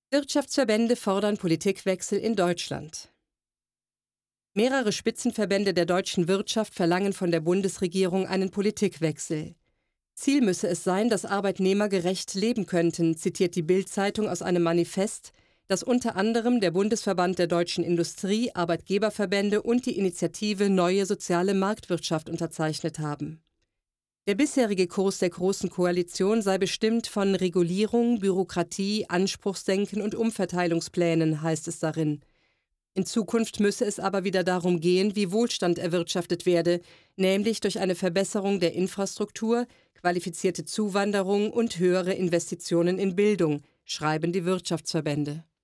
Wirtschaftsverbände fordern Politikwechsel in Deutschland. Mehrere Spitzenverbände der deutschen Wirtschaft verlangen von der Bundesregierung einen Politikwechsel. Ziel müsse es sein, dass Arbeitnehmer gerecht leben könnten, zitiert die Bild-Zeitung aus einem Manifest, das unter anderem der Bundesverband der deutschen Industrie, Arbeitgeberverbände und die Initiative Neue Soziale Marktwirtschaft unterzeichnet haben. Der bisherige Kurs der Großen Koalition sei bestimmt von Regulierung, Bürokratie, Anspruchsdenken und Umverteilungsplänen, heißt es darin. In Zukunft müsse es aber wieder darum gehen, wie Wohlstand erwirtschaftet werde, nämlich durch eine Verbesserung der Infrastruktur, qualifizierte Zuwanderung und höhere Investitionen in Bildung, schreiben die Wirtschaftsverbände.